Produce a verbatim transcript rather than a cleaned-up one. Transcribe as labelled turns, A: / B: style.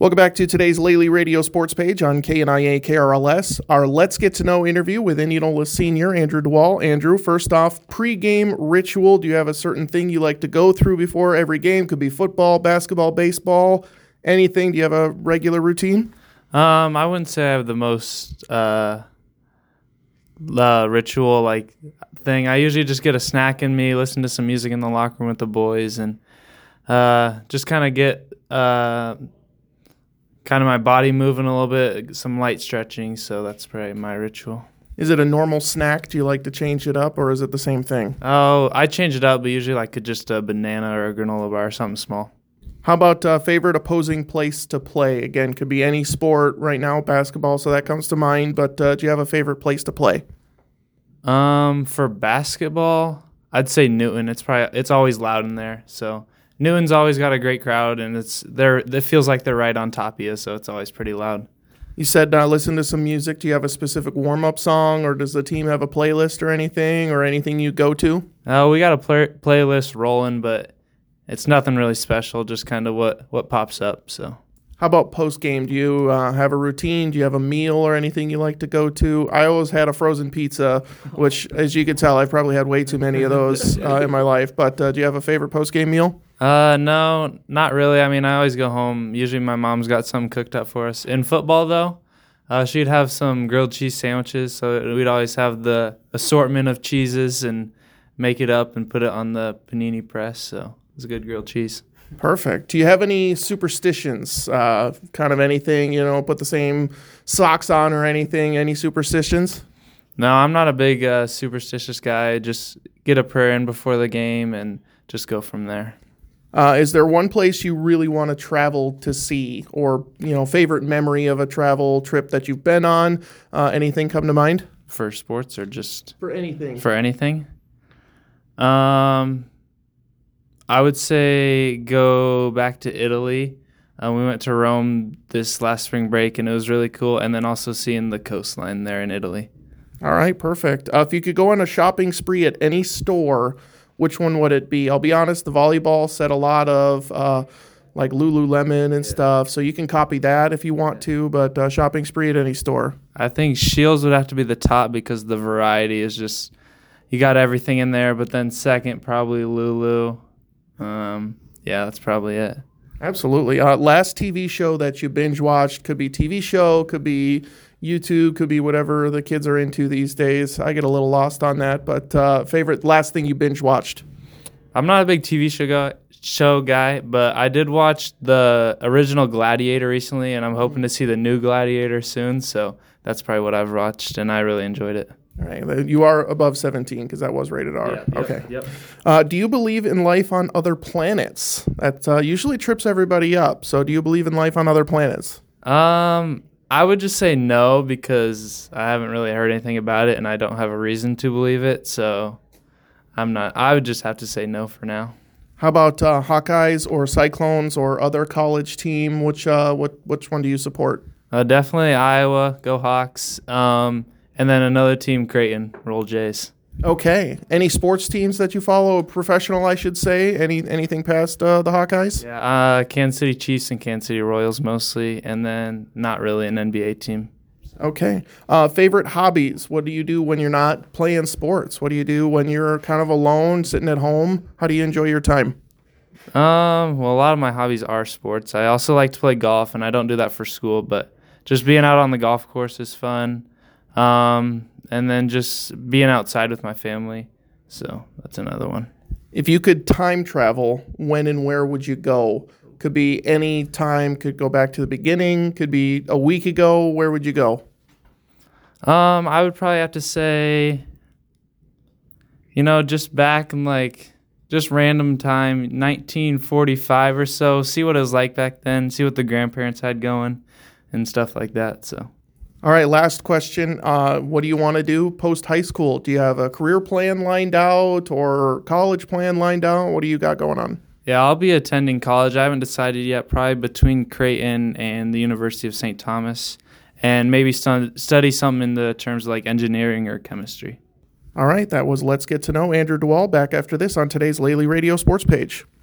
A: Welcome back to today's Lely Radio Sports Page on K N I A K R L S. Our Let's Get to Know interview with Indianola senior Andrew DeWall. Andrew, first off, pre-game ritual. Do you have a certain thing you like to go through before every game? Could be football, basketball, baseball, anything. Do you have a regular routine?
B: Um, I wouldn't say I have the most uh, uh, ritual like thing. I usually just get a snack in me, listen to some music in the locker room with the boys, and uh, just kind of get uh, kind of my body moving a little bit, some light stretching. So that's probably my ritual.
A: Is it a normal snack? Do you like to change it up, or is it the same thing?
B: Oh, I change it up, but usually like just a banana or a granola bar, something small.
A: How about uh, favorite opposing place to play? Again, could be any sport. Right now, basketball, so that comes to mind. But uh, do you have a favorite place to play?
B: Um, for basketball, I'd say Newton. It's probably it's always loud in there. So Newton's always got a great crowd, and it's they're it feels like they're right on top of you. So it's always pretty loud.
A: You said uh, listen to some music. Do you have a specific warm-up song, or does the team have a playlist or anything, or anything you go to?
B: Oh, uh, we got a play- playlist rolling, but it's nothing really special, just kind of what, what pops up. So,
A: how about post-game? Do you uh, have a routine? Do you have a meal or anything you like to go to? I always had a frozen pizza, which, as you can tell, I've probably had way too many of those uh, in my life. But uh, do you have a favorite post-game meal?
B: Uh, no, not really. I mean, I always go home. Usually my mom's got something cooked up for us. In football, though, uh, she'd have some grilled cheese sandwiches, so we'd always have the assortment of cheeses and make it up and put it on the panini press, so it's a good grilled cheese.
A: Perfect. Do you have any superstitions? Uh, kind of anything, you know, put the same socks on or anything? Any superstitions?
B: No, I'm not a big uh, superstitious guy. Just get a prayer in before the game and just go from there.
A: Uh, is there one place you really want to travel to see, or, you know, favorite memory of a travel trip that you've been on? Uh, anything come to mind?
B: For sports or just?
A: For anything.
B: For anything? Um... I would say go back to Italy. Uh, we went to Rome this last spring break, and it was really cool. And then also seeing the coastline there in Italy.
A: All right, perfect. Uh, if you could go on a shopping spree at any store, which one would it be? I'll be honest, the volleyball said a lot of uh, like Lululemon and stuff, so you can copy that if you want to, but uh, shopping spree at any store.
B: I think Shields would have to be the top because the variety is just, you got everything in there, but then second, probably Lulu. Um, yeah, that's probably it.
A: Absolutely. Uh, last T V show that you binge watched, could be T V show, could be YouTube, could be whatever the kids are into these days. I get a little lost on that, but uh, favorite last thing you binge watched?
B: I'm not a big T V show guy, show guy, but I did watch the original Gladiator recently, and I'm hoping to see the new Gladiator soon. So that's probably what I've watched, and I really enjoyed it.
A: All right. You are above seventeen because that was rated R.
B: Yeah,
A: okay.
B: Yep, yep.
A: Uh, do you believe in life on other planets? That uh, usually trips everybody up. So do you believe in life on other planets?
B: Um, I would just say no because I haven't really heard anything about it, and I don't have a reason to believe it. So I'm not. I would just have to say no for now.
A: How about uh, Hawkeyes or Cyclones or other college team? Which uh, what which one do you support?
B: Uh, definitely Iowa. Go Hawks. Um. And then another team, Creighton, Roll Jays.
A: Okay. Any sports teams that you follow, professional, I should say? Any Anything past uh, the Hawkeyes?
B: Yeah, uh, Kansas City Chiefs and Kansas City Royals mostly, and then not really an N B A team.
A: Okay. Uh, favorite hobbies? What do you do when you're not playing sports? What do you do when you're kind of alone, sitting at home? How do you enjoy your time?
B: Um. Well, a lot of my hobbies are sports. I also like to play golf, and I don't do that for school, but just being out on the golf course is fun. Um, and then just being outside with my family. So that's another one.
A: If you could time travel, when and where would you go? Could be any time, could go back to the beginning, could be a week ago. Where would you go?
B: Um, I would probably have to say, you know, just back in like, just random time, nineteen forty-five or so, see what it was like back then, see what the grandparents had going and stuff like that, so.
A: All right, last question. Uh, what do you want to do post-high school? Do you have a career plan lined out or college plan lined out? What do you got going on?
B: Yeah, I'll be attending college. I haven't decided yet, probably between Creighton and the University of Saint Thomas, and maybe stu- study something in the terms of like engineering or chemistry.
A: All right, that was Let's Get to Know. Andrew DeWall back after this on today's Lely Radio Sports Page.